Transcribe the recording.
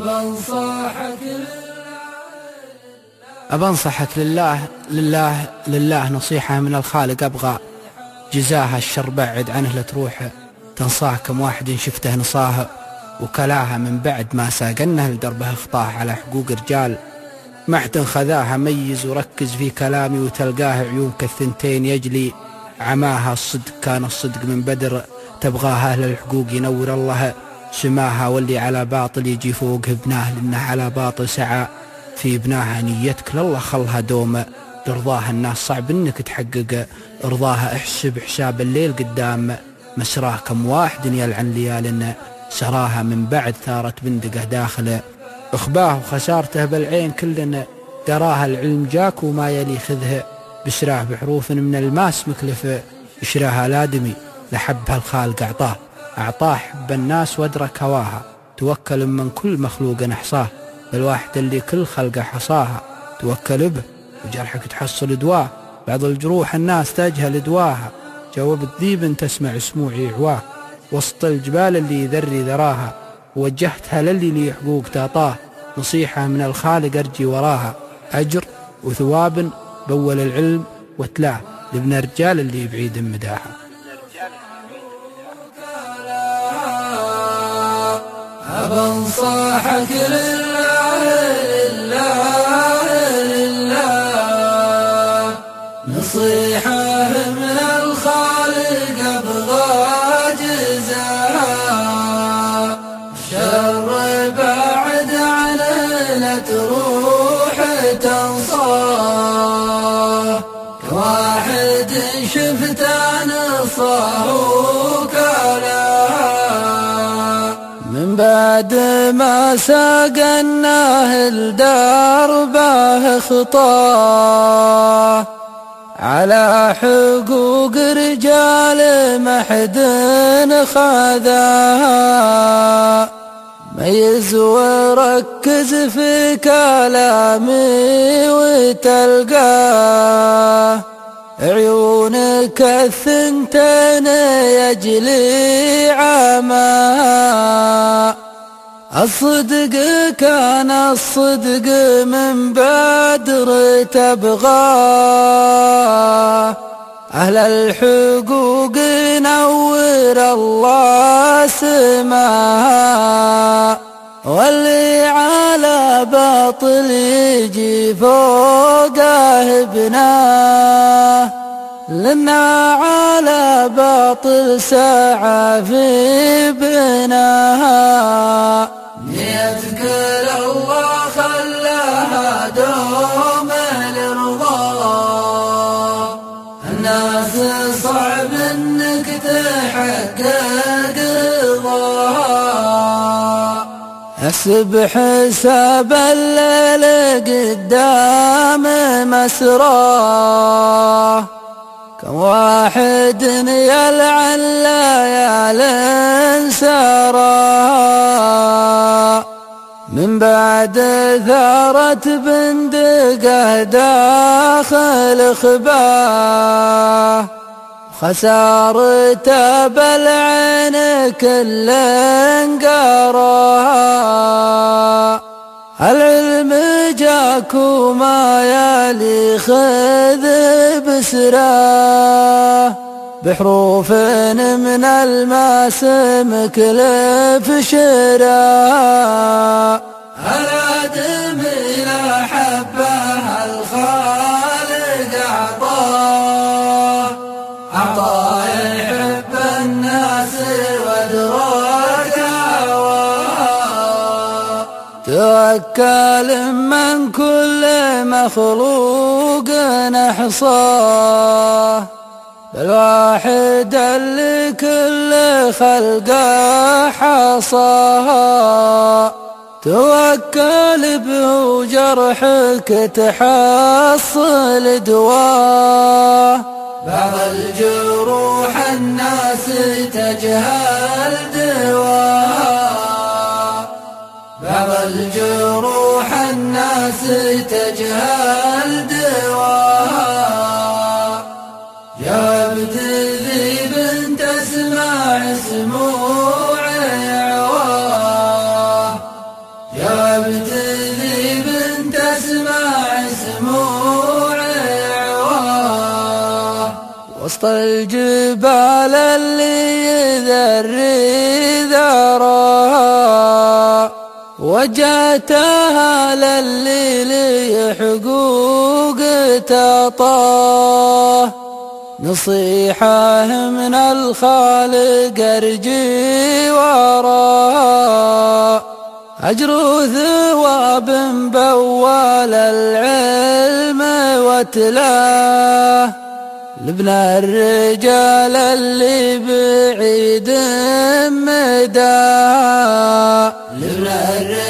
أبى أنصحك لله لله لله نصيحة من الخالق أبغى جزاها الشر بعد عنه لتروح تنصاه. كم واحد شفته نصاه وكلاها من بعد ما ساقنه لدربه اخطاه على حقوق رجال محد خذاها. ميز وركز في كلامي وتلقاه عيونك الثنتين يجلي عماها. الصدق كان الصدق من بدر تبغاها أهل الحقوق ينور الله سماها. واللي على باطل يجي فوق ابناه لأنه على باطل سعى في ابناها. نيتك لله خلها دوم لرضاها الناس صعب انك تحقق رضاها. احسب حساب الليل قدام مسراه. كم واحد يلعن ليال سراها من بعد ثارت بندقه داخل اخباه وخسارته بالعين كلنا دراها. العلم جاك وما يلي خذه بشراه بحروف من الماس مكلف اشراها. لادمي لحبها الخالق أعطاه حب الناس وادرك هواها. توكل من كل مخلوق نحصاه بالواحد اللي كل خلقه حصاها. توكل به وجرحك تحصل دواه بعض الجروح الناس تجهل دواها. جاوب الذيب تسمع سموعي عواه وسط الجبال اللي يذري ذراها. ووجهتها للي لي حقوق تعطاه نصيحة من الخالق أرجي وراها. أجر وثواب بول العلم وتلاه لابن الرجال اللي بعيد مداها. أبى أنصحك لله لله لله نصيحة من الخالق أبغى جزاها. الشر بعد عنه لا تروح تنصاه. كواحد شفت نصاه من بعد ما ساقناه لدربه خطاه على حقوق رجال محد خذاها. ميز وركز في كلامي وتلقاه عيونك الثنتين يجلي عماها. الصدق كان الصدق من بدر تبغاه. أهل الحقوق نور الله سماها. واللي على باطل يجي فوقه ابناه لنا على باطل سعى في بناها. نيتك لله خلاها دوم لرضاه. الناس صعب انك تحقق رضاها. احسب حساب الليل قدام مسراه. كم واحد يلعن ليال سراها. من بعد ثارت بندقه داخل خباه. خسارته بالعين كل انقراها. العلم جاك وما يلي خذ بسراه. بحروف من الماس مكلف شراه. الآدمي لا حبها الخالق أعطاه يحب الناس وادراك هواه. توكل من كل مخلوق نحصاه بالواحد اللي كل خلقه حصاها. توكل به وجرحك تحصل دواه. بعض الجروح الناس تجهل دواها. بعض الجروح الناس تجهل دواها. جابت ذيب تسمع سموع عواه. وسط الجبال اللي يذري ذراها، وجهتها للي لي حقوق تعطاه. نصيحة من الخالق ارجي وراها، أجر ثواب بوال العلم وتلاه. لابن الرجال اللي بعيد مداه، لابن الرجال